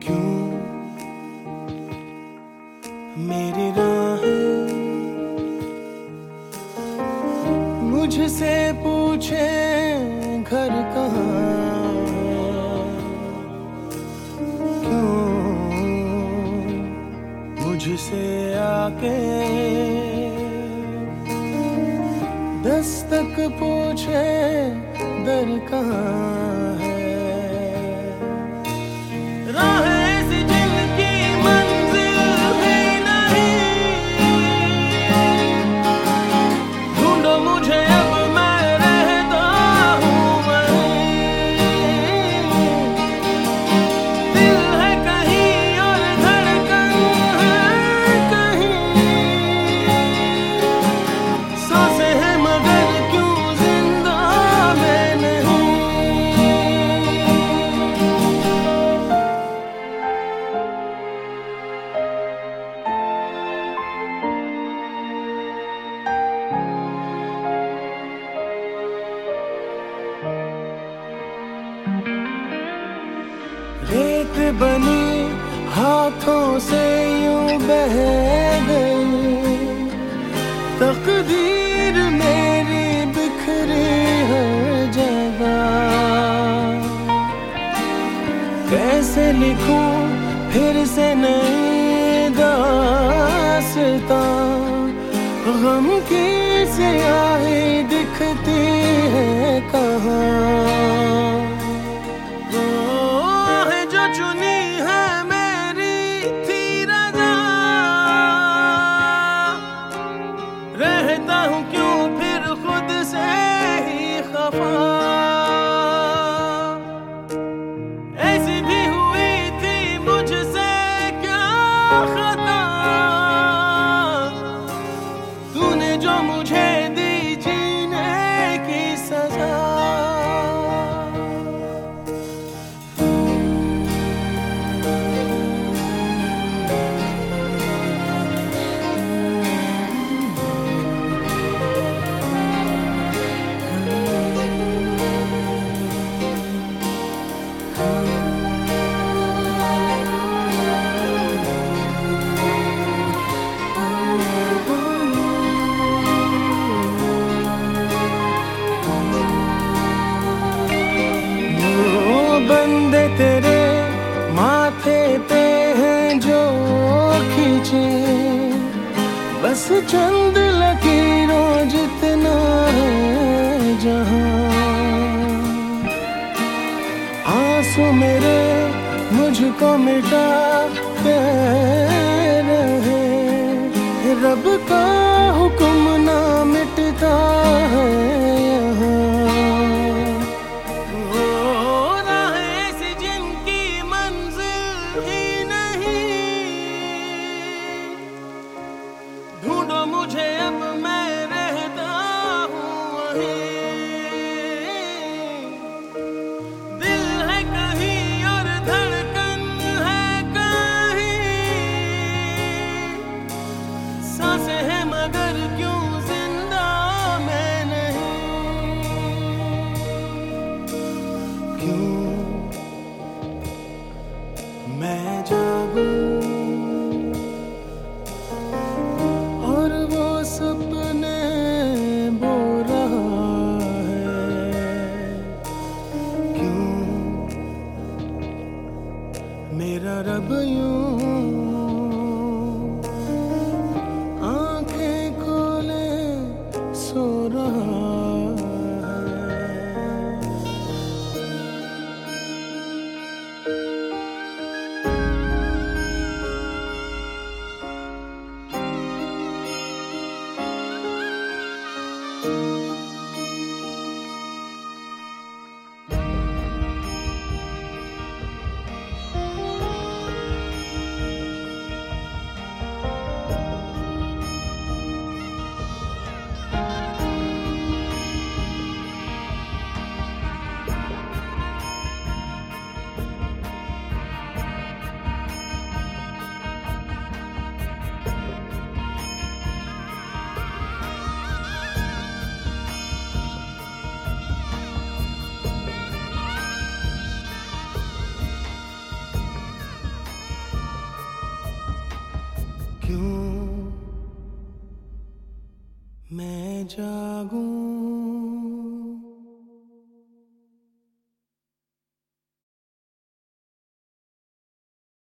क्यों मेरी राहें मुझसे पूछे घर कहाँ, क्यों मुझसे आके दस्तक पूछे दर कहाँ है। रेत बनी हाथों से यूं बह गई, तकदीर मेरी बिखरी हर जगह। कैसे लिखूं फिर से नई दास्तां, गम की स्याही दिखती है कहाँ। चुनी है मेरी थी रजा, रहता हूँ क्यों फिर खुद से ही खफा। ऐसी भी हुई थी मुझसे क्या खता, तूने जो मुझे दी जीने की सजा। बंदे तेरे माथे पे हैं जो खींचे, बस चंद लकीरों जितना है जहां। आंसू मेरे मुझको मिटा के रहे, रब का हुक्म ना मिटता है यहाँ। ढूंढो मुझे अब मैं रहता हूँ वहीं, दिल है कहीं और धड़कन है कहीं, सांसें हैं मगर क्यों जिंदा मैं नहीं। क्यों मैं जागूं सपने बो रहा है, क्यों मेरा रब यूं आंखें खोले सो रहा है। क्यों मैं जागूं